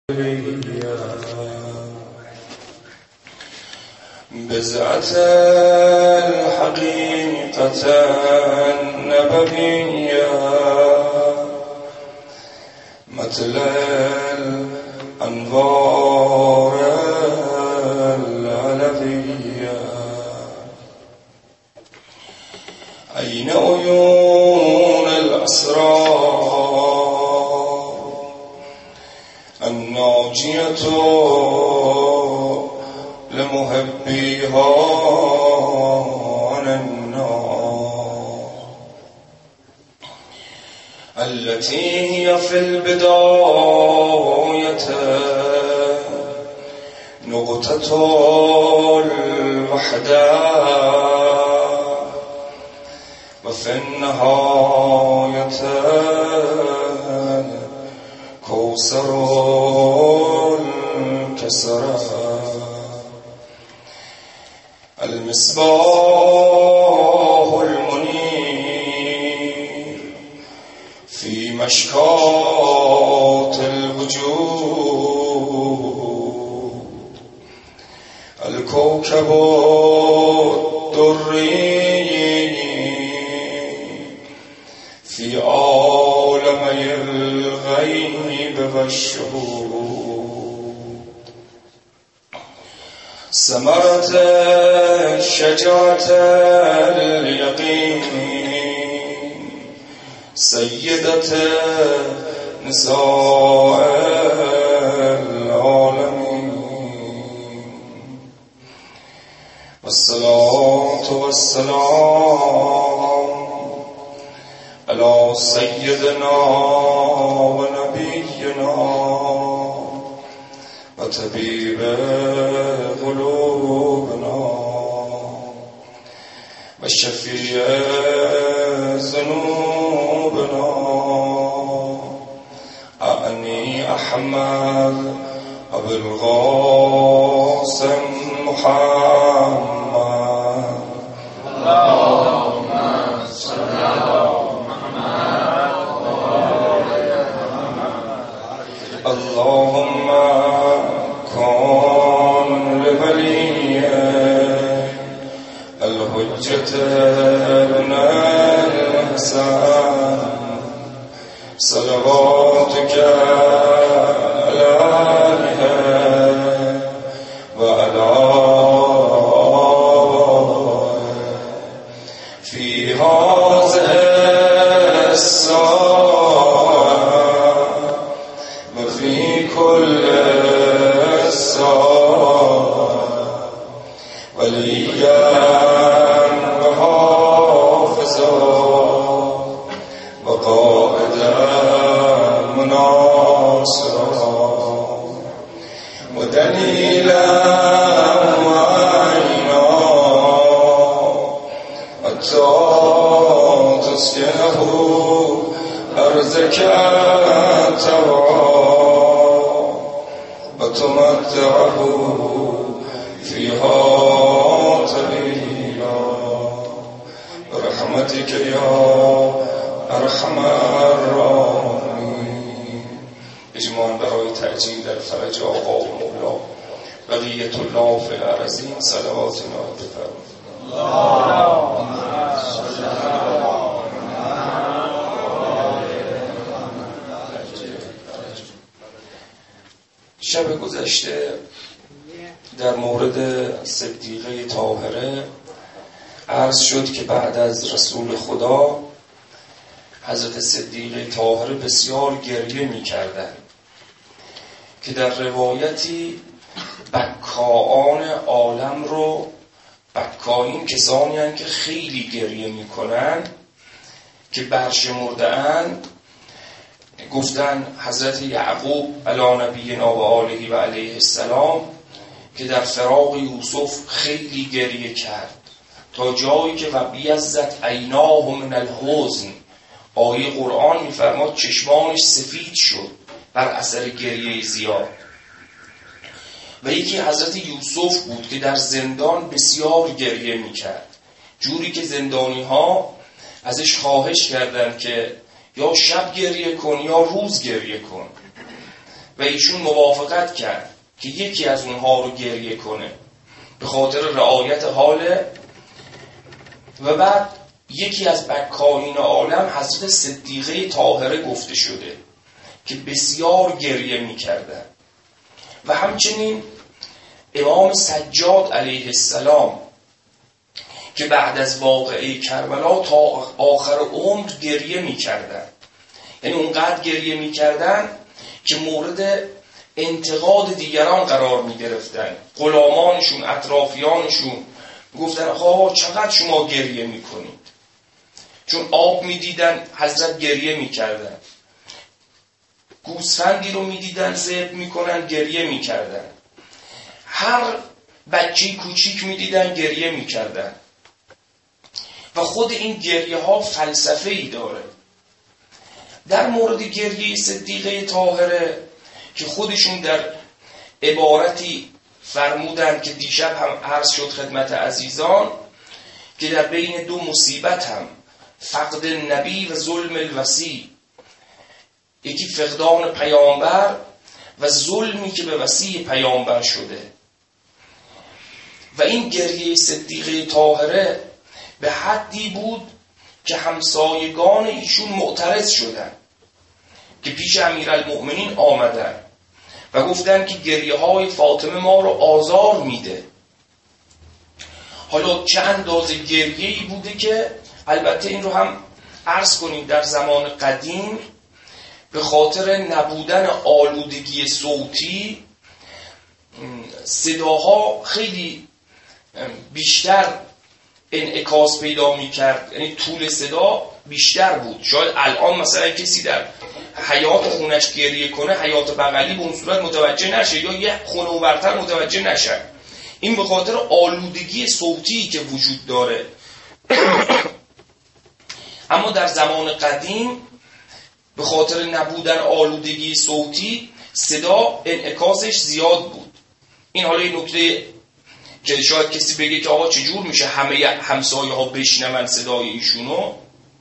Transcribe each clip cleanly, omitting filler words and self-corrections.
بزعة الحقيقة النبوية مثل الأنوار العلوية. أين عيون الأسرار الناجية لمحبيها عن النار، التي هي في البداية نقطة الوحدة وفي النهاية كوثر الكسرى. المصباح المنير في مشكاة الوجود، الكوكب الدري في عالمي الغيب والشهود، ثمرة شجرة اليقين سيدة نساء العالمين. والصلاة والسلام على سيدنا ونبينا وطبيب قلوبنا وشفيع ذنوبنا أعني أحمد أبو القاسم محمد. اللهم صل على محمد وآل محمد. اللهم كن لولي الحجة ابن الحسن صلواتك عليه وعلى في هذه الساعة وفي كل الساعة وليا وحافظا وقائدا مناصرا ودليلا وعينا حتى تسكنه أرضك طوعا وتمتعه فيها طويلا برحمتك يا ارحم الراحمین. اجماعاً برای تعجیل در فرج آقا و مولا بقیت الله فی الارضین صلواتنا بفرمایید. اللهم صل علی شب گذشته در مورد صدیقه طاهره عرض شد که بعد از رسول خدا حضرت صدیقه طاهره بسیار گریه می کردن که در روایتی بکایان عالم رو، بکایین کسانی هستند که خیلی گریه می کنن که برشمرده اند، گفتن حضرت یعقوب علی نبینا و آله و علیه السلام که در فراق یوسف خیلی گریه کرد تا جایی که و بیزت عیناه من الحزن، آیه قرآن میفرماد چشمانش سفید شد بر اثر گریه زیاد. و یکی حضرت یوسف بود که در زندان بسیار گریه میکرد، جوری که زندانی ها ازش خواهش کردند که یا شب گریه کن یا روز گریه کن. و ایشون موافقت کرد که یکی از اونها رو گریه کنه به خاطر رعایت حال. و بعد یکی از بکارین عالم حضرت صدیقه طاهره گفته شده که بسیار گریه می‌کردند و همچنین امام سجاد علیه السلام که بعد از واقعه کربلا تا آخر عمر گریه می‌کردند. یعنی اونقدر گریه می‌کردند که مورد انتقاد دیگران قرار می‌گرفتند. غلامانشون، اطرافیانشون گفتن آقا چقدر شما گریه می‌کنید؟ چون آب می‌دیدن حضرت گریه می‌کردن، گوسفندی رو می‌دیدن ذبح می‌کنن گریه می‌کردن، هر بچه کوچیک می‌دیدن گریه می‌کردن. و خود این گریه ها فلسفه‌ای داره. در مورد گریه صدیقه طاهره که خودشون در عبارتی فرمودن که دیشب هم عرض شد خدمت عزیزان که در بین دو مصیبت هم فقد نبی و ظلم الوصی، یکی فقدان پیامبر و ظلمی که به وصی پیامبر شده، و این گریه صدیقه طاهره به حدی بود که همسایگان ایشون معترض شدن که پیش امیرالمؤمنین آمدن و گفتن که گریه های فاطمه ما رو آزار میده. حالا چه اندازه گریه‌ای بوده که البته این رو هم عرض کنیم در زمان قدیم به خاطر نبودن آلودگی صوتی صداها خیلی بیشتر انعکاس پیدا می‌کرد، یعنی طول صدا بیشتر بود. شاید الان مثلا کسی در حیاط خونش گریه کنه، حیاط بغلی به اون صورت متوجه نشه یا یه خونه اونورتر متوجه نشه. این به خاطر آلودگی صوتی که وجود داره. اما در زمان قدیم به خاطر نبودن آلودگی صوتی صدا انعکاسش زیاد بود. این حالا یه نکته که شاید کسی بگه که آقا چجور میشه همه همسایه ها بشنون صدای ایشونو.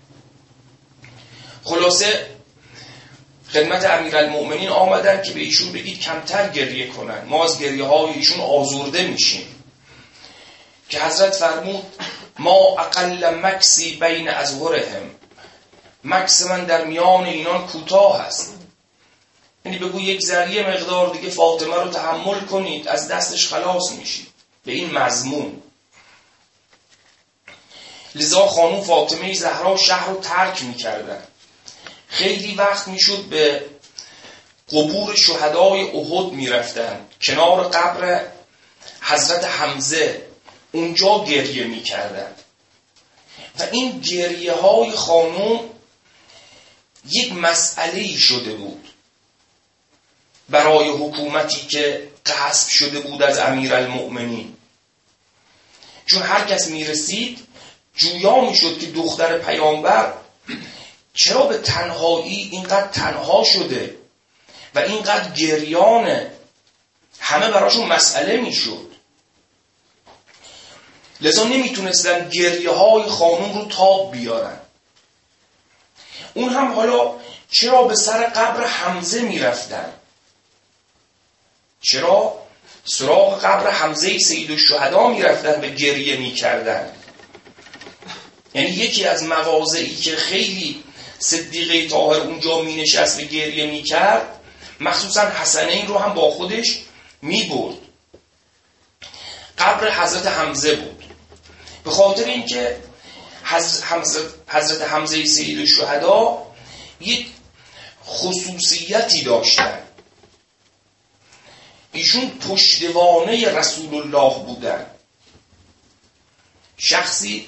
خلاصه خدمت امیرالمؤمنین آمدن که به ایشون بگید کمتر گریه کنن، ما از گریه های ایشون آزرده میشیم. که حضرت فرمود ما اقل مکسی بین اظهرهم، مکس من در میان اینان کوتاه است. یعنی بگو یک ذریعه مقدار دیگه فاطمه رو تحمل کنید از دستش خلاص میشید، به این مضمون. لذا خانم فاطمه زهرا شهر رو ترک میکردن. خیلی وقت میشد به قبور شهدای احد میرفتن، کنار قبر حضرت حمزه، اونجا گریه میکردن. و این گریه های خانم یک مسئله‌ای شده بود برای حکومتی که غصب شده بود از امیرالمؤمنین. چون هر کس میرسید جویا میشد که دختر پیامبر چرا به تنهایی اینقدر تنها شده و اینقدر گریانه، همه براشون مسئله میشد. لذا نمیتونستن گریه های خانم رو تاب بیارن. اون هم حالا چرا به سر قبر حمزه میرفتن؟ چرا سراغ قبر حمزه سید الشهدا میرفتن به گریه میکردن؟ یعنی یکی از مواضعی که خیلی صدیقه طاهر اونجا مینشست و گریه میکرد، مخصوصا حسنین رو هم با خودش میبرد، قبر حضرت حمزه بود. به خاطر اینکه حضرت حمزه سید الشهدا یک خصوصیتی داشتن. ایشون پشتوانه رسول الله بودن. شخصی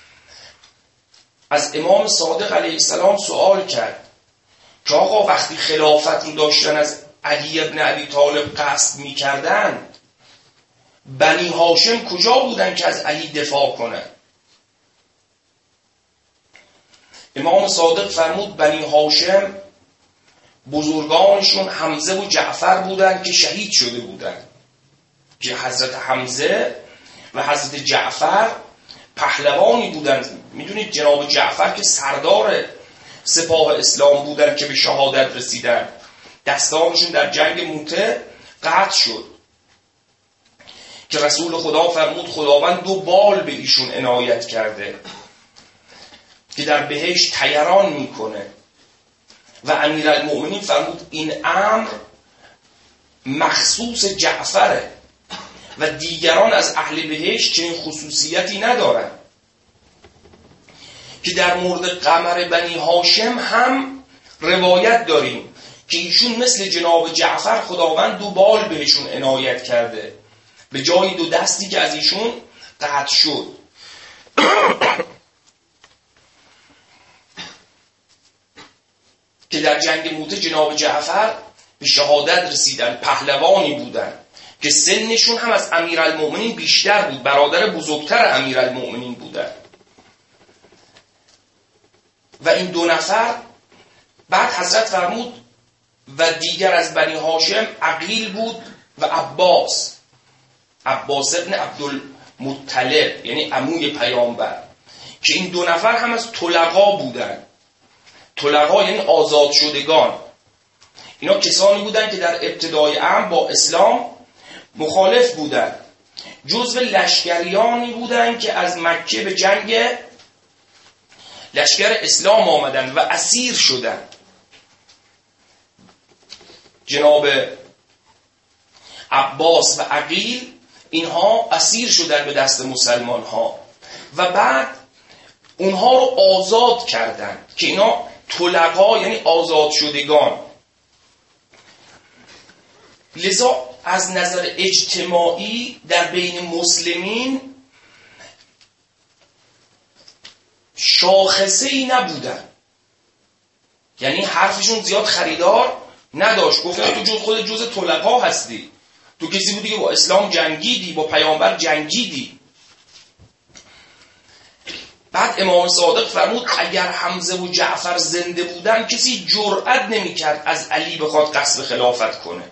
از امام صادق علیه السلام سوال کرد که آقا وقتی خلافت رو داشتن از علی ابن ابی طالب قصد می کردن، بنی هاشم کجا بودن که از علی دفاع کنن؟ امام صادق فرمود بنی هاشم بزرگانشون حمزه و جعفر بودن که شهید شده بودن، که حضرت حمزه و حضرت جعفر پهلوانی بودن. میدونید جناب جعفر که سردار سپاه اسلام بودن که به شهادت رسیدن، دستانشون در جنگ موته قطع شد که رسول خدا فرمود خداوند 2 بال به ایشون عنایت کرده که در بهشت طیران میکنه و امیرالمؤمنین فرمود این امر مخصوص جعفره و دیگران از اهل بهشت چنین خصوصیتی ندارن. که در مورد قمر بنی هاشم هم روایت داریم که ایشون مثل جناب جعفر خداوند 2 بال بهشون عنایت کرده به جای 2 دستی که از ایشون قطع شد. که در جنگ موته جناب جعفر به شهادت رسیدن، پهلوانی بودن که سنشون هم از امیرالمؤمنین بیشتر بود، برادر بزرگتر امیرالمؤمنین بودن. و این 2 نفر بعد حضرت فرمود و دیگر از بنی هاشم عقیل بود و عباس ابن عبدالمطلب یعنی عموی پیامبر، که این 2 نفر هم از طلقا بودن. طلقا یعنی آزاد شدگان. اینا کسانی بودن که در ابتدای امر با اسلام مخالف بودن، جزو لشکریانی بودن که از مکه به جنگ لشکر اسلام آمدن و اسیر شدن. جناب عباس و عقیل اینها اسیر شدن به دست مسلمان ها و بعد اونها رو آزاد کردن که اینا طلقا یعنی آزاد شدگان. لذا از نظر اجتماعی در بین مسلمین شاخصه‌ای نبودن، یعنی حرفشون زیاد خریدار نداشت. گفتن تو خود جز طلقا هستی، تو کسی بودی که با اسلام جنگیدی، با پیامبر جنگیدی. بعد امام صادق فرمود اگر حمزه و جعفر زنده بودن کسی جرئت نمی‌کرد از علی بخواد قصد خلافت کنه.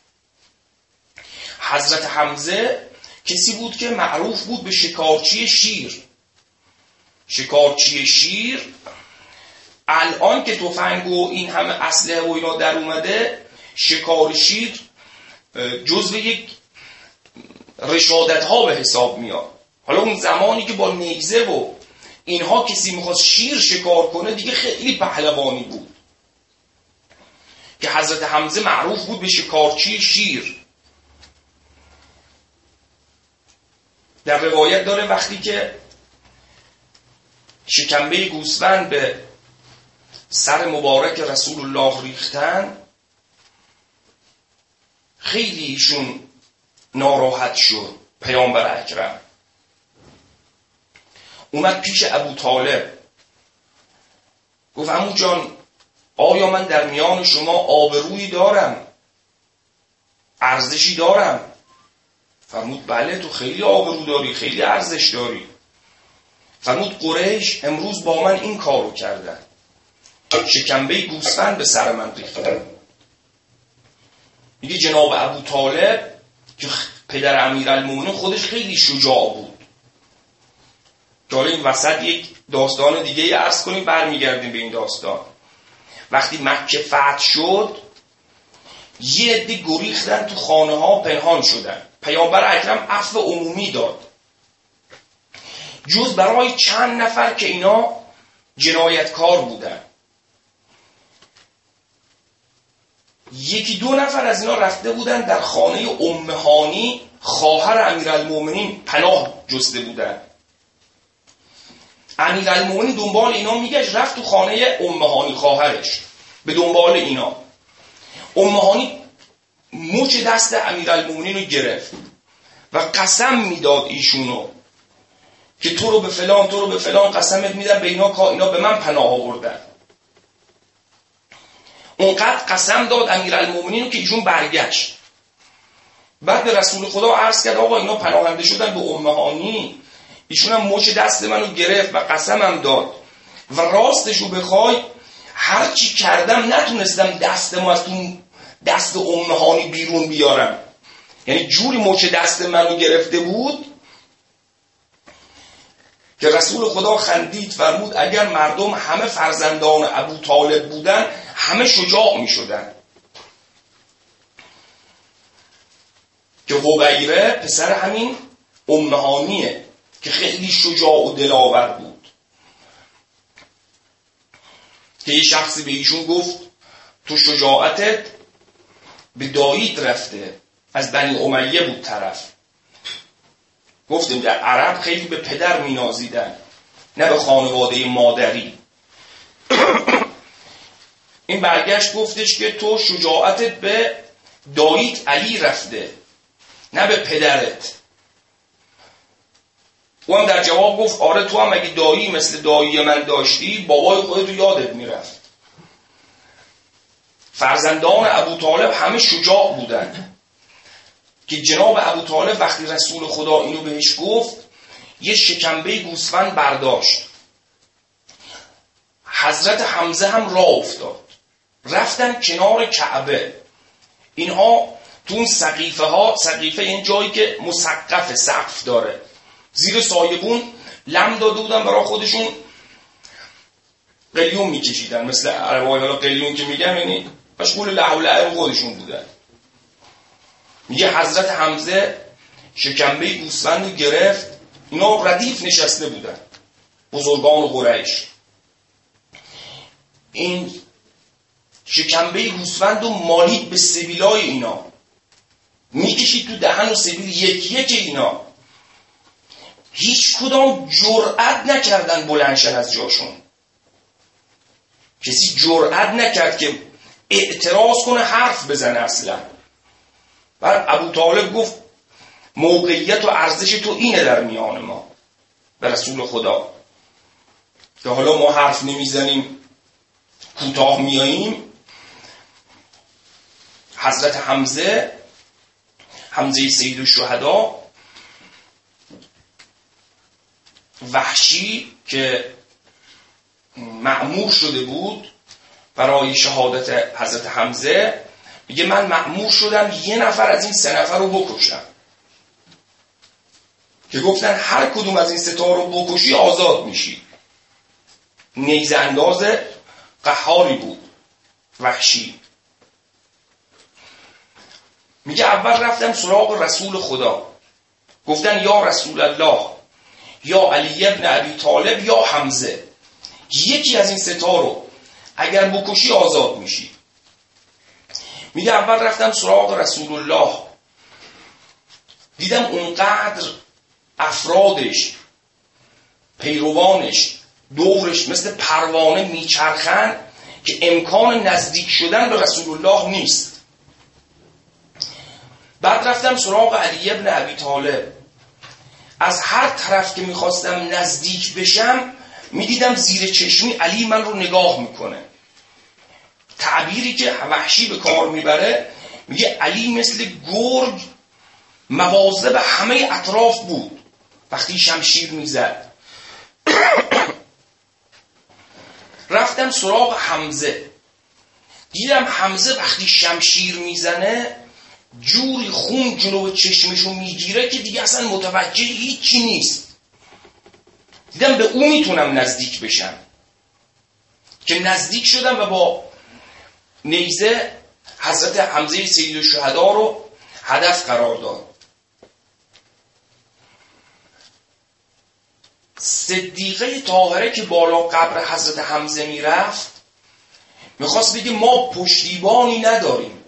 حضرت حمزه کسی بود که معروف بود به شکارچی شیر. شکارچی شیر الان که تفنگ و این همه اسلحه و اینا در اومده، شکار شیر جزو یک رشادت ها به حساب میاد. حالا اون زمانی که با نیزه و اینها کسی میخواست شیر شکار کنه دیگه خیلی پهلوانی بود، که حضرت حمزه معروف بود به شکارچی شیر. در روایت داره وقتی که شکمبه گوسفند به سر مبارک رسول الله ریختن خیلی ایشون ناراحت شد. پیامبر اکرم اومد پیش ابو طالب گفت عمو جان آیا من در میان شما آبرویی دارم، ارزشی دارم؟ فرمود بله تو خیلی آبرو داری، خیلی ارزش داری. فرمود قریش امروز با من این کارو کردن، شکمبه گوسفند به سر من ریختن. میگه جناب ابو طالب که پدر امیرالمومنین خودش خیلی شجاع بود. جالب این وسط یک داستان دیگه عرض کنیم، برمیگردیم به این داستان. وقتی مکه فتح شد یه عده گریختن تو خانه ها پنهان شدن. پیامبر اکرم عفو عمومی داد جز برای چند نفر که اینا جنایتکار بودن. 1-2 نفر از اینا رفته بودن در خانه ام هانی خواهر امیرالمومنین پناه جسته بودن. امیرالمومنین دنبال اینا میگشت، رفت تو خانه ام هانی خواهرش به دنبال اینا. ام هانی مچ دست امیرالمومنین رو گرفت و قسم میداد ایشونو که تو رو به فلان تو رو به فلان قسمت میدم به اینا به من پناه آوردن. اونقدر قسم داد امیرالمومنین که ایشون برگشت. بعد به رسول خدا عرض کرد آقا اینا پناهنده شدن به ام هانی، ایشون هم مچ دست منو گرفت و قسمم داد و راستشو بخوای هر چی کردم نتونستم دستمو از تو دست ام هانی بیرون بیارم. یعنی جوری مچ دست منو گرفته بود که رسول خدا خندید فرمود اگر مردم همه فرزندان ابو طالب بودن همه شجاع می شدن. حبیره پسر همین هانیه که خیلی شجاع و دلاور بود، که یه شخصی به ایشون گفت تو شجاعتت به داییت رفته، از بنی امیه بود طرف. گفتیم در عرب خیلی به پدر مینازیدن، نه به خانواده مادری. این برگشت گفتش که تو شجاعتت به داییت علی رفته، نه به پدرت. او هم در جواب گفت آره تو هم اگه دایی مثل دایی من داشتی بابای خودتو یادت میرفت. فرزندان ابوطالب همه شجاع بودن که جناب ابوطالب وقتی رسول خدا اینو بهش گفت یه شکمبه گوسفند برداشت. حضرت حمزه هم راه افتاد، رفتن کنار کعبه. اینها تو اون سقیفه این جایی که مسقف سقف داره، زیر سایبون لم داده بودن برای خودشون قلیون میکشیدن، مثل عربای حالا قلیون که میگم یعنی مشغول لهو خودشون بودن. میگه حضرت حمزه شکمبه گوسفند رو گرفت، اینا ردیف نشسته بودن بزرگان قریش. این شکمبه گوسفند رو مالید به سبیلای اینا، میکشید تو دهن و سبیل یکی یکی اینا. هیچ کدام جرأت نکردن بلندشن از جاشون. کسی جرأت نکرد که اعتراض کنه، حرف بزنه اصلا. بعد ابوطالب گفت موقعیت و ارزش تو اینه در میان ما به رسول خدا، که حالا ما حرف نمیزنیم کوتاه میاییم. حضرت حمزه سید الشهدا، وحشی که مأمور شده بود برای شهادت حضرت حمزه، میگه من مأمور شدم یه نفر از این 3 نفر رو بکشم، که گفتن هر کدوم از این 3 تا رو بکشی آزاد میشی. نیزه انداز قهاری بود وحشی. میگه اول رفتم سراغ رسول خدا، گفتن یا رسول الله، یا علی ابن ابی طالب، یا حمزه، یکی از این 3 تا رو اگر بکشی آزاد میشی. میگه اول رفتم سراغ رسول الله، دیدم اونقدر افرادش، پیروانش دورش مثل پروانه میچرخن که امکان نزدیک شدن به رسول الله نیست. بعد رفتم سراغ علی ابن ابی طالب، از هر طرف که میخواستم نزدیک بشم میدیدم زیر چشمی علی من رو نگاه میکنه. تعبیری که وحشی به کار میبره، میگه علی مثل گرگ مواظب همه اطراف بود وقتی شمشیر میزد. رفتم سراغ حمزه، دیدم حمزه وقتی شمشیر میزنه جوری خون جلو چشمشو میگیره که دیگه اصلا متوجه هیچی نیست. دیدم به او میتونم نزدیک بشم، که نزدیک شدم و با نیزه حضرت حمزه سید الشهدا رو هدف قرار داد. صدیقه طاهره که بالا قبر حضرت حمزه میرفت میخواست بگه ما پشتیبانی نداریم،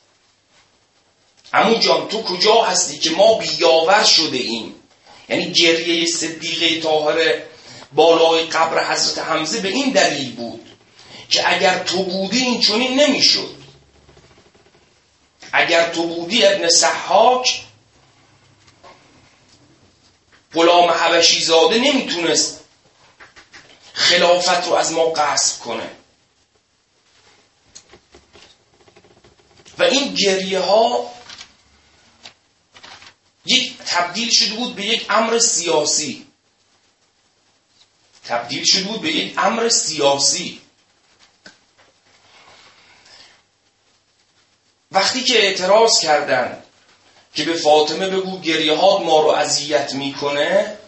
عمو جان تو کجا هستی که ما بیاور شده ایم. یعنی گریه صدیقه طاهره بالای قبر حضرت حمزه به این دلیل بود که اگر تو بودی این چنین نمیشد. اگر تو بودی ابن سحاک غلام حبشی زاده نمیتونست خلافت رو از ما غصب کنه. و این گریه ها یک تبدیل شده بود به یک امر سیاسی. وقتی که اعتراض کردن که به فاطمه بگو گریه ها ما رو اذیت میکنه،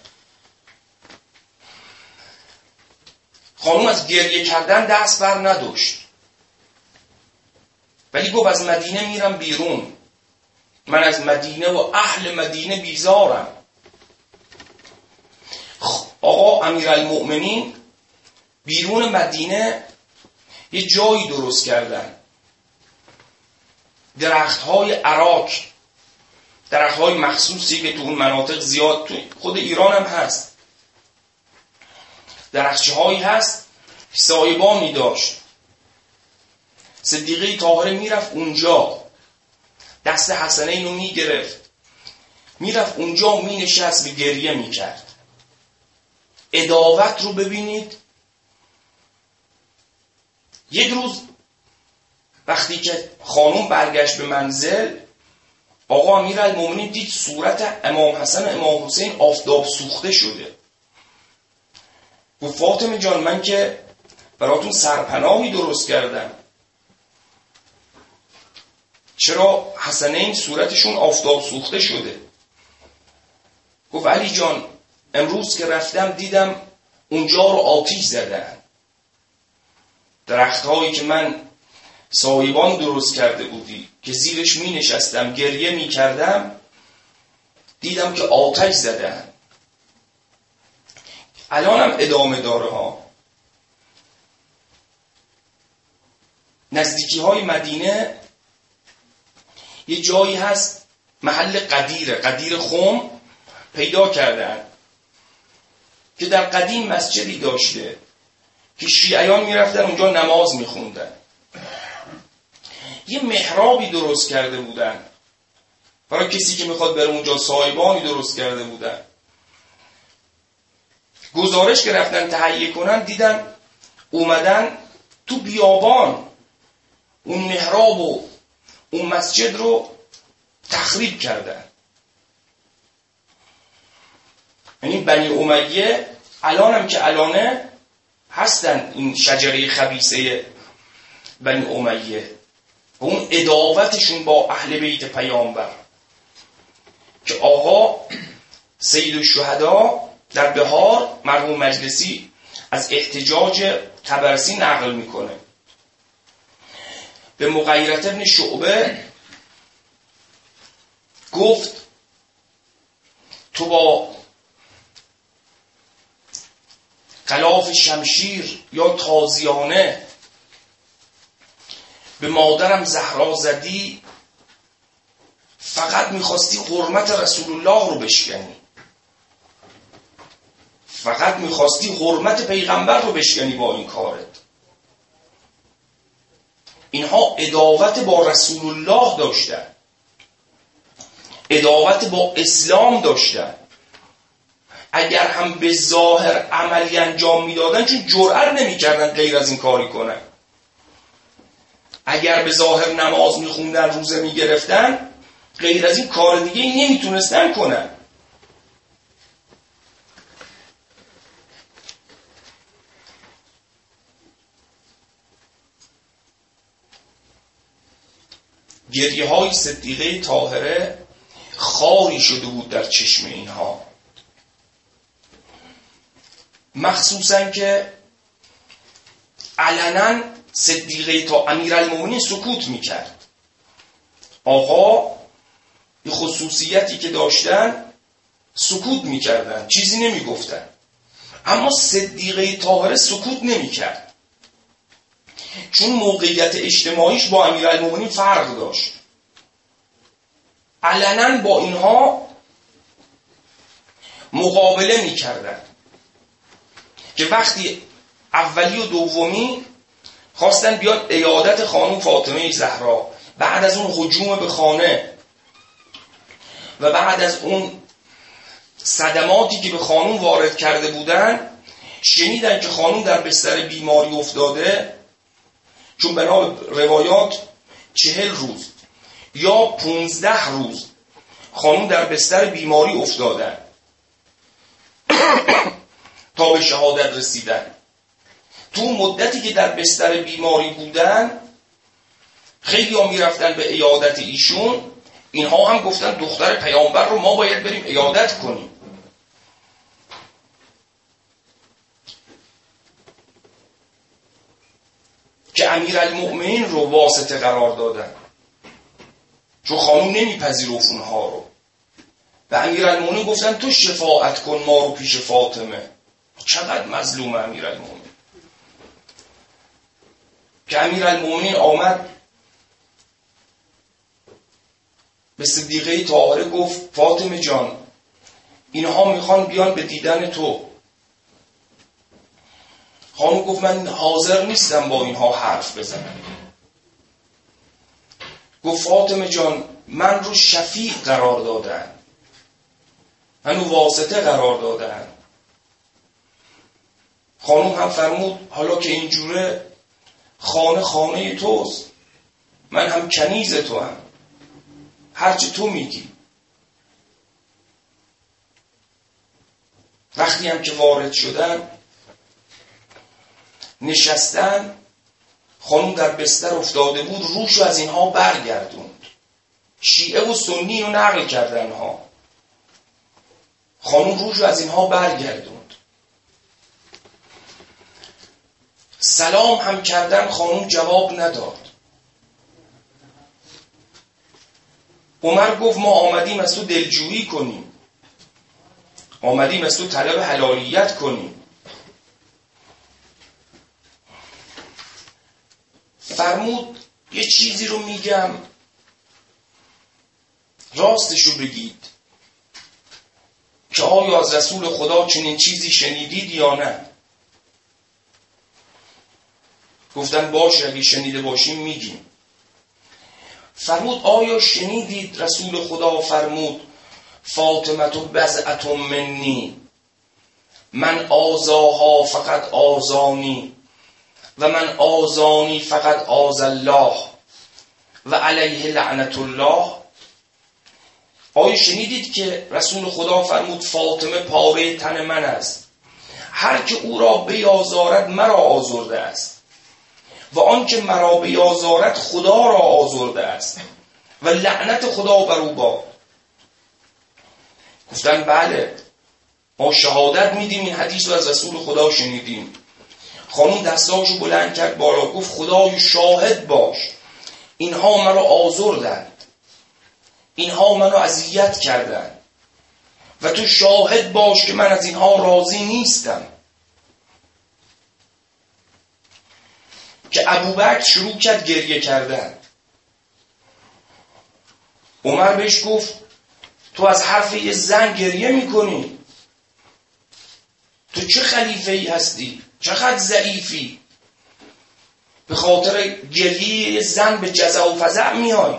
خانوم از گریه کردن دست بر نداشت، ولی گفت از مدینه میرم بیرون، من از مدینه و اهل مدینه بیزارم. آقا امیرالمؤمنین بیرون مدینه یه جایی درست کردن، درخت‌های اراک، درخت‌های مخصوصی که تو اون مناطق زیاد، تو خود ایران هم هست، درخت‌هایی هست سایبانی داشت. صدیقه طاهره میرفت اونجا، دست حسنین رو میگرفت، میرفت اونجا مینشست و گریه میکرد. عداوت رو ببینید. یک روز وقتی که خانم برگشت به منزل، آقا امیرالمومنین دید صورت امام حسن و امام حسین آفتاب سوخته شده. گفت فاطمه جان من که براتون سرپناهی درست کردم، چرا حسنین صورتشون آفتاب سوخته شده؟ گفت علی جان امروز که رفتم دیدم اونجا رو آتیش زدن، درخت‌هایی که من سایبان درست کرده بودی که زیرش می نشستم گریه می کردم دیدم که آتش زدن. الانم ادامه داره ها. نزدیکی های مدینه یه جایی هست محل قدیر خم پیدا کردن که در قدیم مسجدی داشته که شیعیان میرفتن اونجا نماز میخوندن. یه محرابی درست کرده بودن برای کسی که میخواد بره اونجا، صاحبانی درست کرده بودن. گزارش که رفتن تهیه کنن دیدن اومدن تو بیابان اون محراب و اون مسجد رو تخریب کردن. یعنی بنی امیه الان هم که الانه هستن، این شجره خبیثه بنی امیه و اون عداوتشون با اهل بیت پیامبر که آقا سید الشهدا در بهار مرحوم مجلسی از احتجاج طبرسی نقل میکنه. به مغیرة ابن شعبه گفت تو با غلاف شمشیر یا تازیانه به مادرم زهرا زدی، فقط میخواستی حرمت رسول الله رو بشکنی، فقط میخواستی حرمت پیغمبر رو بشکنی با این کارت. اینها عداوت با رسول الله داشتن، عداوت با اسلام داشتن. اگر هم به ظاهر عملی انجام میدادن چون جرأت نمیکردن غیر از این کاری کنن. اگر به ظاهر نماز میخوندن، روزه میگرفتن، غیر از این کار دیگه ای نمیتونستن کنن. گریه های صدیقه طاهره خاری شده بود در چشم اینها، مخصوصا که علنا صدیقه تا امیرالمومنین سکوت میکرد. آقا یه خصوصیتی که داشتن سکوت میکردن، چیزی نمیگفتن، اما صدیقه طاهره سکوت نمیکرد چون موقعیت اجتماعیش با امیرالمومنین فرق داشت. علنا با اینها مقابله میکردن که وقتی اولی و دومی خواستن بیان عیادت خانم فاطمه زهرا بعد از اون هجوم به خانه و بعد از اون صدماتی که به خانم وارد کرده بودن، شنیدن که خانم در بستر بیماری افتاده، چون بنا به روایات 40 روز یا 15 روز خانم در بستر بیماری افتادن تا به شهادت رسیدن. تو مدتی که در بستر بیماری بودن خیلی ها می رفتن به عیادت ایشون، اینها هم گفتن دختر پیامبر رو ما باید بریم عیادت کنیم. که امیرالمؤمنین رو واسطه قرار دادن، چون خانوم نمیپذیرفت اونها رو. و امیرالمومنین گفتن تو شفاعت کن ما رو پیش فاطمه. چقدر مظلوم امیرالمومنین که امیرالمومنین آمد به صدیقه طاهره گفت فاطمه جان اینها میخوان بیان به دیدن تو. خانم گفت من حاضر نیستم با اینها حرف بزنم. گفت فاطمه جان من رو شفیع قرار دادن، من رو واسطه قرار دادن. خانم هم فرمود حالا که اینجوره خانه خانه توست، من هم کنیز تو هم، هرچی تو میگی. وقتی هم که وارد شدن نشستن، خانم در بستر افتاده بود، روشو از اینها برگردوند. شیعه و سنی رو نقل کردن ها. خانم روشو از اینها برگردوند. سلام هم کردن، خانم جواب نداد. عمر گفت ما آمدیم از تو دلجویی کنیم، آمدیم از تو طلب حلالیت کنیم. فرمود یه چیزی رو میگم راستشو بگید که آیا از رسول خدا چنین چیزی شنیدید یا نه؟ گفتن باشه اگه شنیده باشیم میگیم. فرمود آیا شنیدید رسول خدا فرمود فاطمه بضعة منی من آزاها فقط آزانی و من آزانی فقط آز الله و علیه لعنت الله؟ آیا شنیدید که رسول خدا فرمود فاطمه پاره تن من است، هر که او را بیازارد مرا آزرده است و آن که مرا بیازارد خدا را آزرده است و لعنت خدا بر او باد. گفتن بله ما شهادت میدیم این حدیث رو از رسول خدا شنیدیم. خانم دستاشو بلند کرد بالا، گفت خدای شاهد باش اینها مرا آزردند، اینها منو اذیت کردند و تو شاهد باش که من از اینها راضی نیستم. که ابوبکر شروع کرد گریه کردن. عمر بهش گفت تو از حرف یه زن گریه میکنی؟ تو چه خلیفه ای هستی؟ چقدر ضعیفی؟ به خاطر گریه یه زن به جزع و فزع میای؟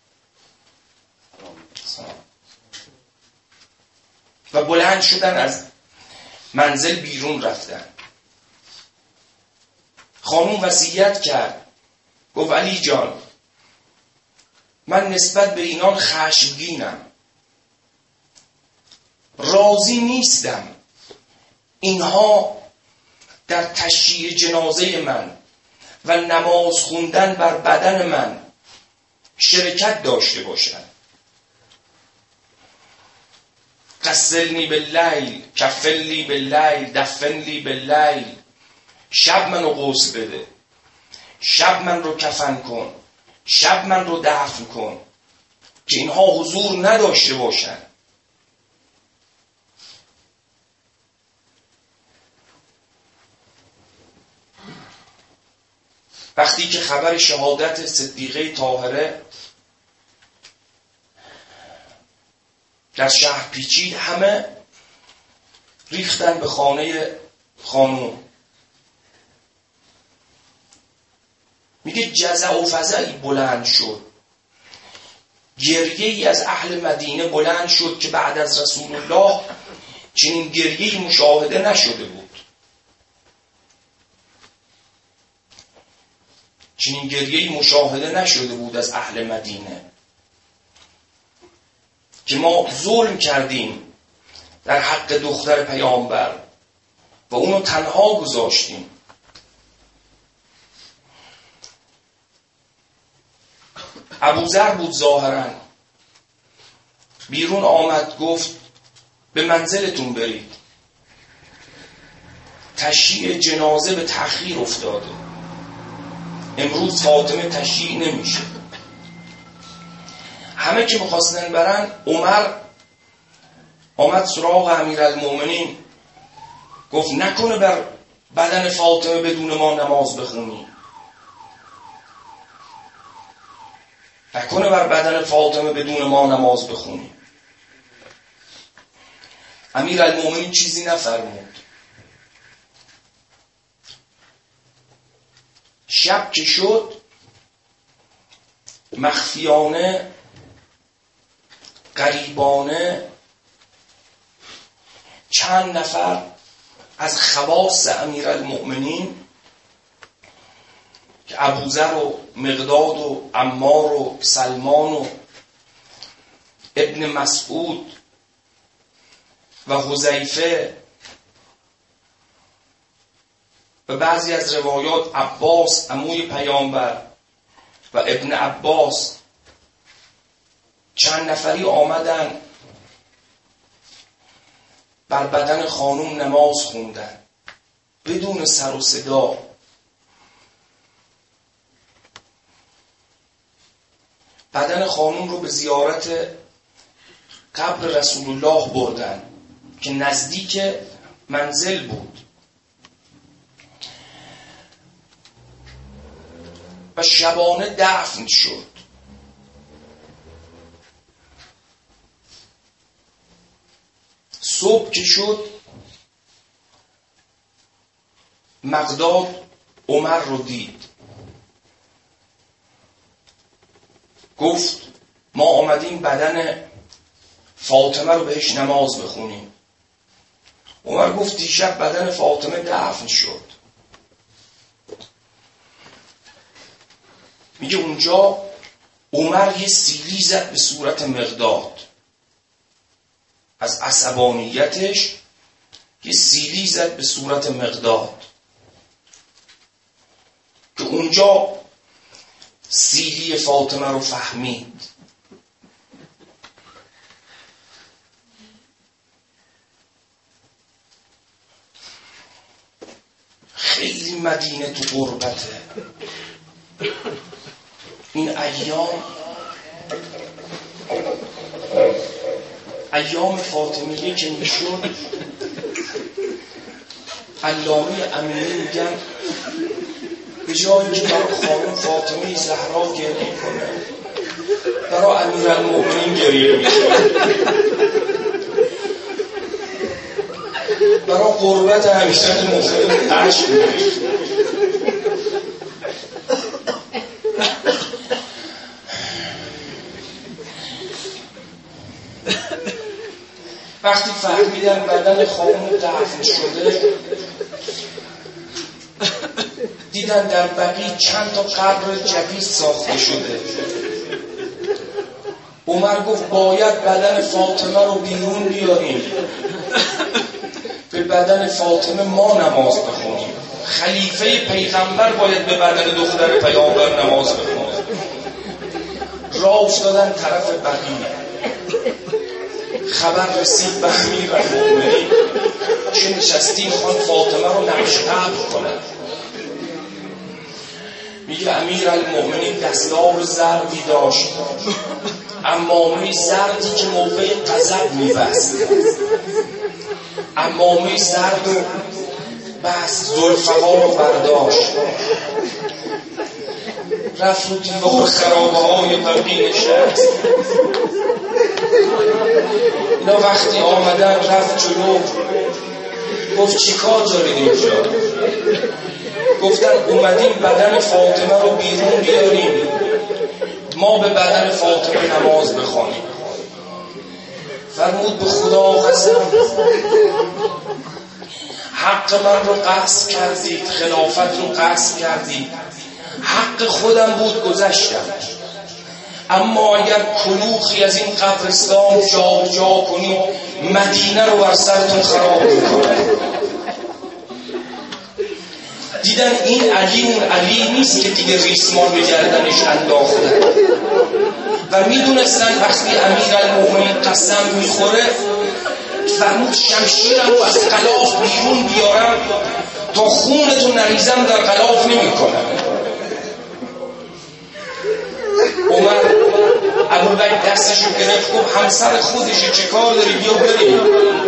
و بلند شدن از منزل بیرون رفتن. خانوم وصیت کرد، گفت علی جان من نسبت به اینان خشمگینم، راضی نیستم اینها در تشییع جنازه من و نماز خوندن بر بدن من شرکت داشته باشند. غسلنی باللیل، کفلنی باللیل، دفننی باللیل. شب منو غسل بده، شب من رو کفن کن، شب من رو دفن کن، که اینها حضور نداشته باشن. وقتی که خبر شهادت صدیقه طاهره در شهر پیچید، همه ریختن به خانه خانوم. میگه جزع و فزعی بلند شد، گریه ای از اهل مدینه بلند شد که بعد از رسول الله چنین گریه‌ای مشاهده نشده بود. چنین گریه‌ای مشاهده نشده بود از اهل مدینه که ما ظلم کردیم در حق دختر پیامبر و اونو تنها گذاشتیم. ابوذر بود ظاهرا، بیرون آمد گفت به منزلتون برید، تشییع جنازه به تأخیر افتاده، امروز فاطمه تشییع نمیشه. همه که میخواستن برن، عمر آمد سراغ امیرالمومنین گفت نکنه بر بدن فاطمه بدون ما نماز بخونی، نکنه بر بدن فاطمه بدون ما نماز بخونی. امیرالمومنین چیزی نفرمود. شب که شد مخفیانه غریبانه چند نفر از خواص امیرالمؤمنین که ابوذر و مقداد و عمار و سلمان و ابن مسعود و حذیفه و بعضی از روایات عباس عموی پیامبر و ابن عباس، چند نفری آمدن بر بدن خانوم نماز خوندن بدون سر و صدا. بدن خانوم رو به زیارت قبر رسول الله بردن که نزدیک منزل بود و شبانه دفن شد. صبح که شد مقداد عمر رو دید، گفت ما آمدیم بدن فاطمه رو بهش نماز بخونیم. عمر گفت دیشب بدن فاطمه دفن شد. میگه اونجا عمر یه سیلی زد به صورت مقداد، از عصبانیتش یه سیلی زد به صورت مقداد که اونجا سیلی فاطمه رو فهمید. خیلی مدینه تو غربته. این ایام فاطمیه که میشد، علامه امینی میگن به جایی که برای خانم فاطمه زهرا گریه کنه، برای امیرالمؤمنین گریه میشه، برای قربت امیرالمؤمنین اشک میریخت. وقتی فهمیدن بدن خانم دفن شده، دیدن در بقیع چند تا قبر جدید ساخته شده. عمر گفت باید بدن فاطمه رو بیرون بیاریم، به بدن فاطمه ما نماز بخونیم. خلیفه پیغمبر باید به بدن دختر پیامبر نماز بخونه. راه افتادن طرف بقیع. خبر رسید به امیرالمؤمنین که نشستی خان فاطمه رو نقش قبر کنند. میگه امیرالمؤمنین دستار زردی داشت، عمامه زردی که موقع غضب میبست، عمامه زرد و بس زلفقار رو برداشت، رفت رو دیوار خرابه های بقیع نشست. اینا وقتی آمدن رفت جلو، گفت چی کار دارید اینجا؟ گفتن اومدیم بدن فاطمه رو بیرون بیاریم، ما به بدن فاطمه نماز بخوانیم. فرمود به خدا قسم، حق من رو غصب کردید، خلافت رو غصب کردید، حق خودم بود گذشتم، اما اگر کلوخی از این قبرستان جا کنید مدینه رو بر سرتون خراب میکنه. دیدن این علی اون علی نیست که دیگه ریسمان به گردنش انداختن و میدونستن وقتی امیرالمؤمنین قسم میخوره فرمود شمشیرم رو از غلاف بیرون بیارم تا خونتو نریزم در غلاف نمی کنم. عمر ابوبکر دستشو گرفت گفت همسر خودشه چه کار داری بیا بریم.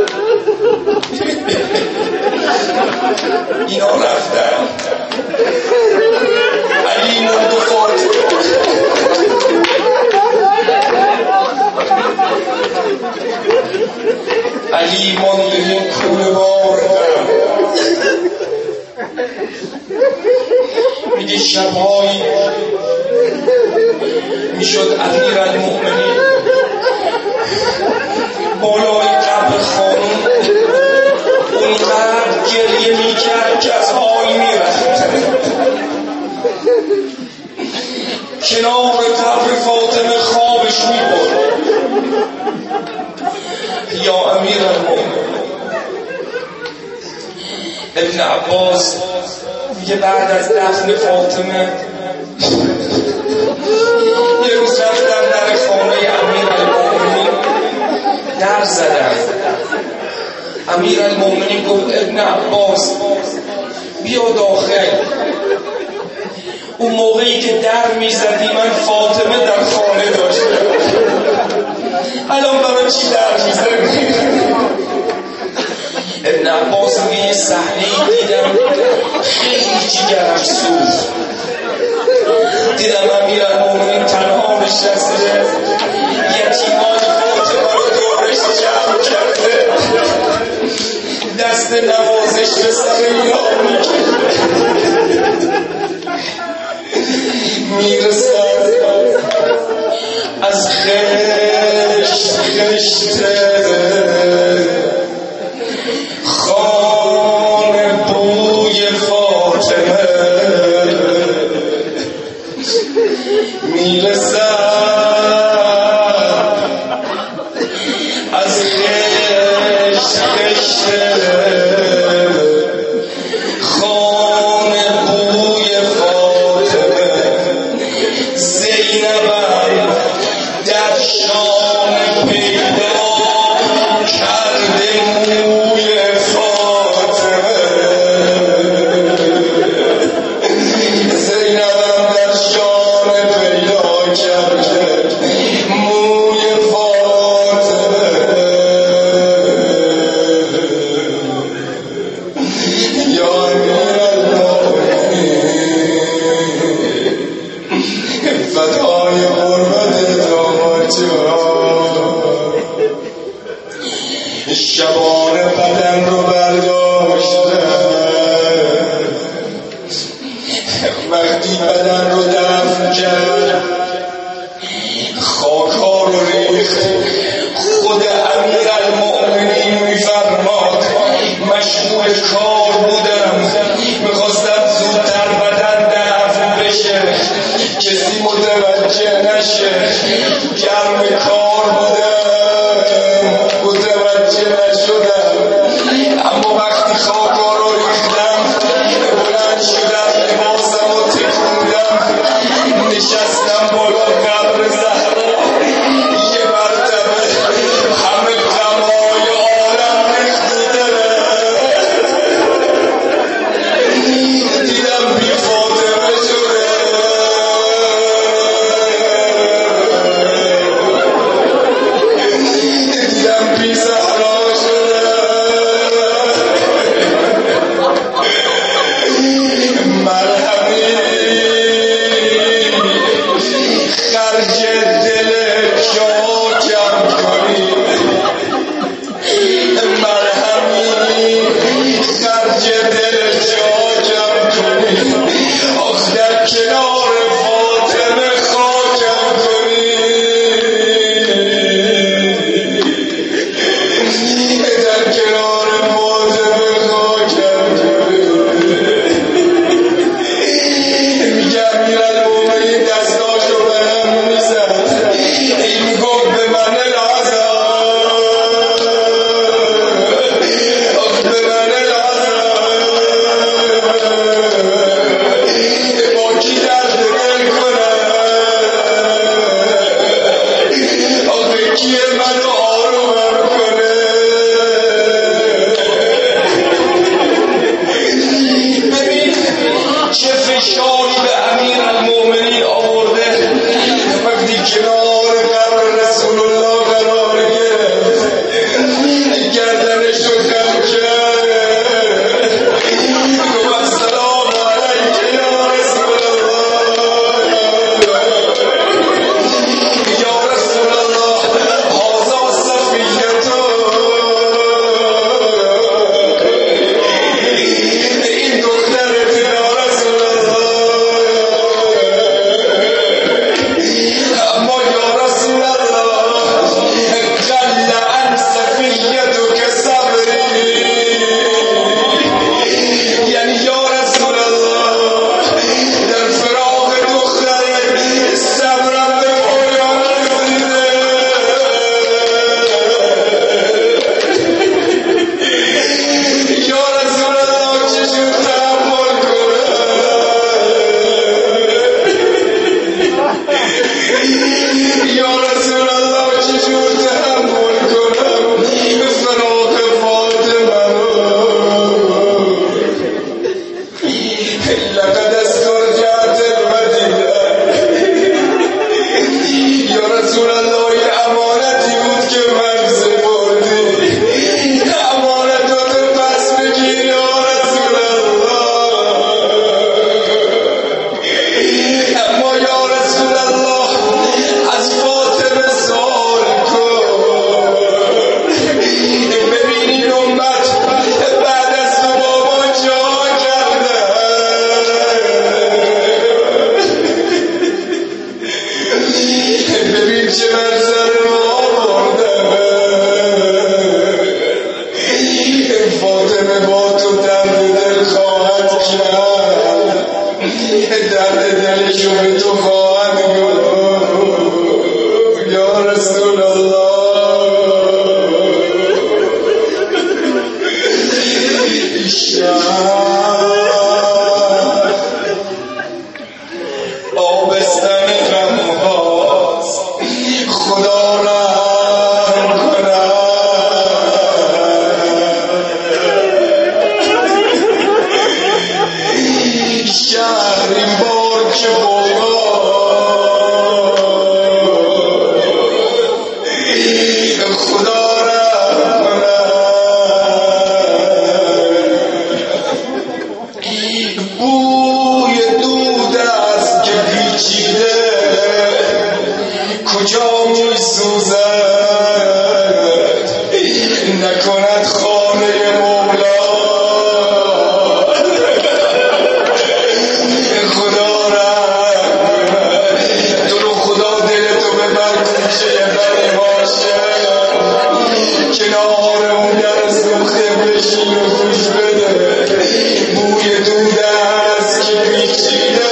اینا رفتن، علی موند و فاطمه. علی مانده این کوله بار میگه شبهایی میشد امیرالمؤمنین بالای قبر خانم اونقدر گریه میکرد که از آی میرفت. کنار قبر فاطمه خوابش میبرد. یا امیرالمؤمنین. ابن عباس میگه بعد از دفن فاطمه یه روز رفتم در خانه امیرالمؤمنین در زدم. امیرالمؤمنین گفت ابن عباس بیا داخل. اون موقعی که در میزدی من فاطمه در خانه داشتم، الان برای چی در میزدی؟ ابن عباس میگه یه صحنه‌ای دیدم خیلی جیگرم سوخت. دیدم امیرالمؤمنین تنها نشسته، یتیمان فاطمه رو دورش جمع کرده، دست نوازش به سر اینا میرسد. از خشت خشته خانه بوی فاطمه میرسد. از خشت خشته خانه بوی فاطمه زینبم در شام پیدا کرده موی فاطمه. زینبم در شام پیدا کرده موی فاطمه. یا امیرالمؤمنین فدای قربت داماد شبان بدن رو برداشته. وقتی بدن رو دفن کرد خاکا رو ریخت. خود امیرالمؤمنین میفرماد مشغول کار بودم، میخواستم زودتر بدن دفن بشه، کسی متوجه نشه، گرم کار بودم متوجه نشدم. خدا رحم بوی دود از که پیچیده کجا می سوزد نکند خانه مولا خدا رحم تو رو خدا دلتو ببر کوچه بری باشه کنار اون در سوخته بشین و گوش بده بوی دود از که پیچیده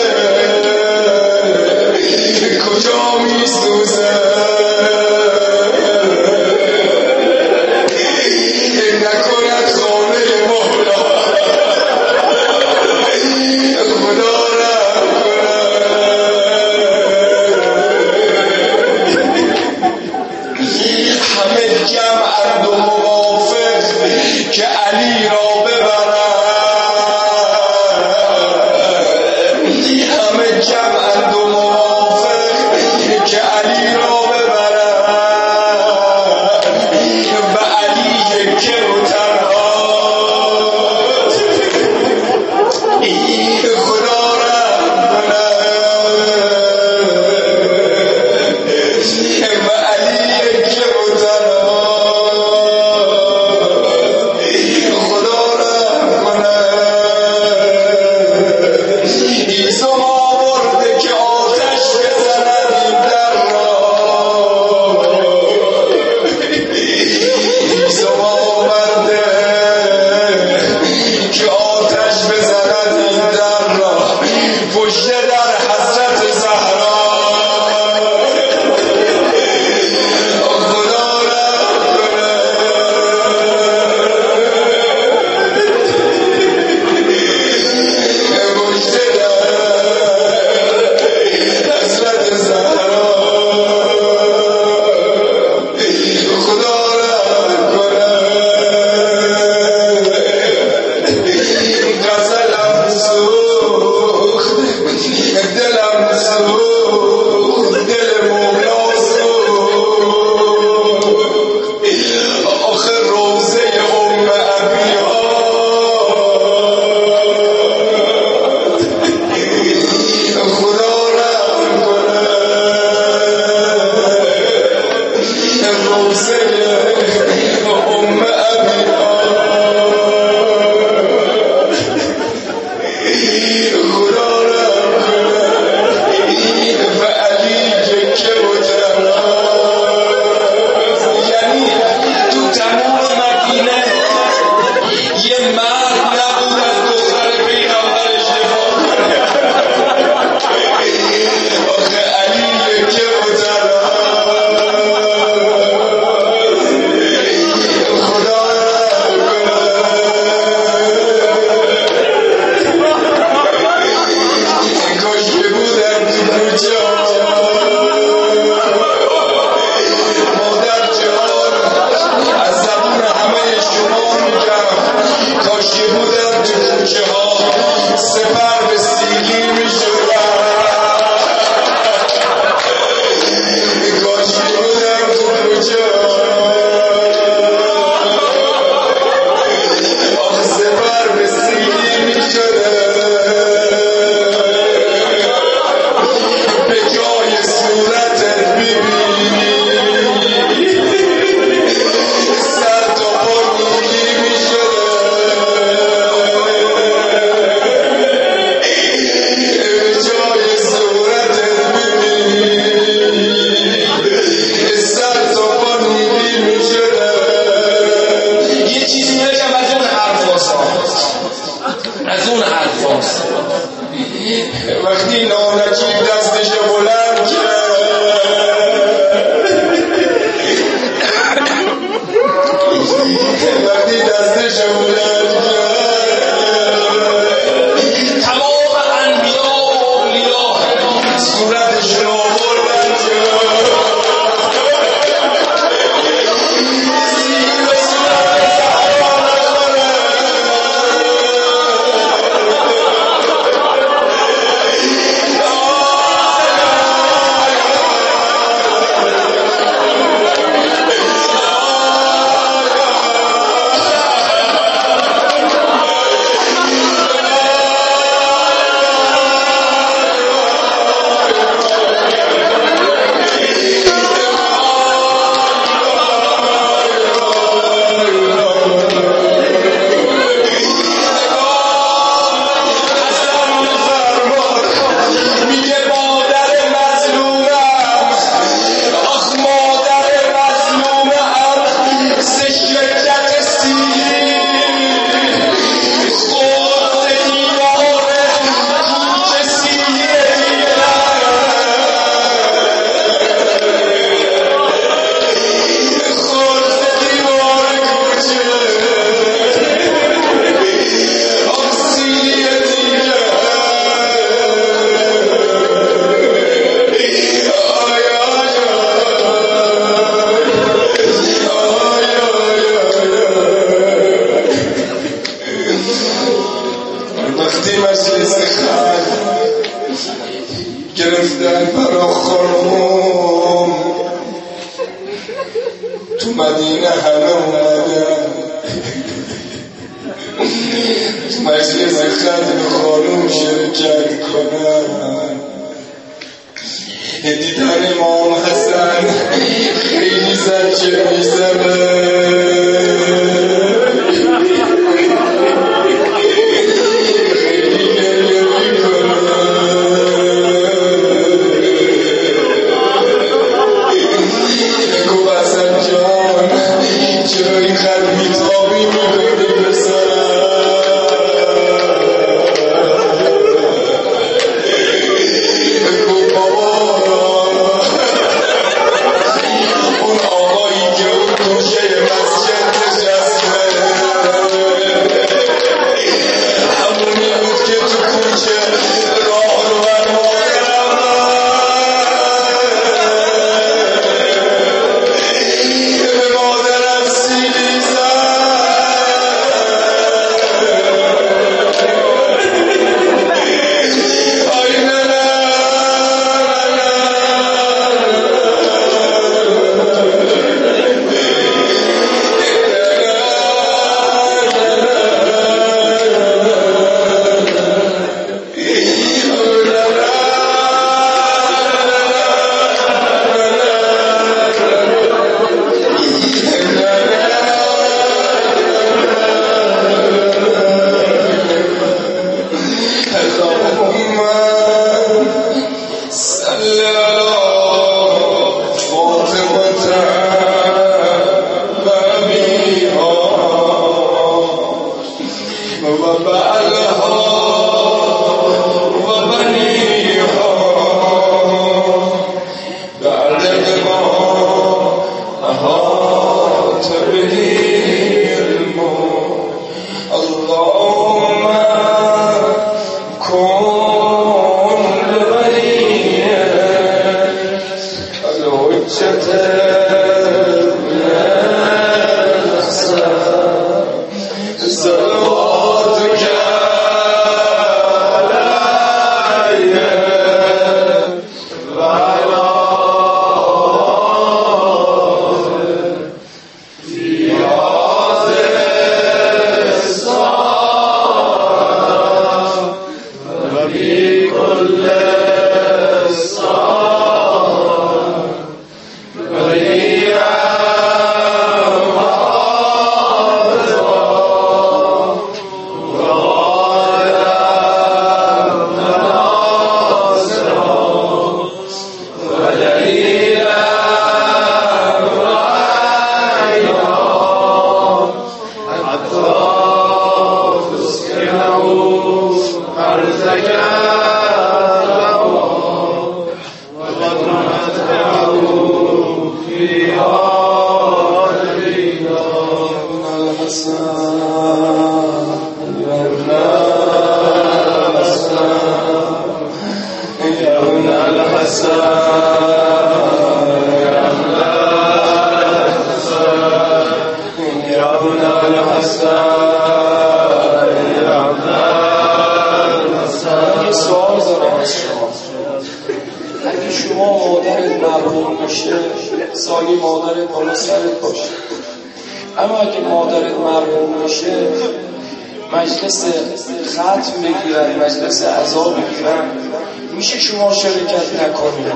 کجا می سوزد نکند خانه مولا خدا رحم همه جمعند و موافق که علی را ببرند همه جمعند و موافق که علی را ببرند و علی یکه و تنها خدا رحم و علی یکه و تنها خدا رحم ایزم آورده که آتش بزند این در را ایزم آورده که آتش بزند این در را پشته در حضرت زهرا خدا رحم پشته در حضرت زهرا خدا رحم غزلم سوخت دلم سوخت دل مولا سوخت آخر روزه ام ابیات خدا رحم روزه ام ابیات خدا رحم و علی یکه و تنها یعنی تو تمام مدینه یه مرد نبود از دختر پیغمبرش دفاع کنه آخه علی یکه و تنها خدا رحم تو مدینه همه اومدن تو مجلس ختم خانوم شرکت کنن. دیدن امام حسن خیلی زجه میزنه، سالی مادرت بالا سرت باشه. اما اگه مادرت مرحوم باشه مجلس ختم بگیرن، مجلس عزا بگیرن، میشه شما شرکت نکنید؟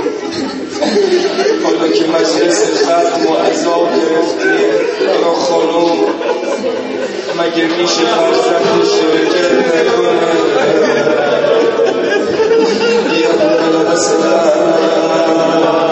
حالا که مجلس ختم و عزا گرفتی حالا خانوم مگه میشه فرزند شرکت نکنه؟ یا بلا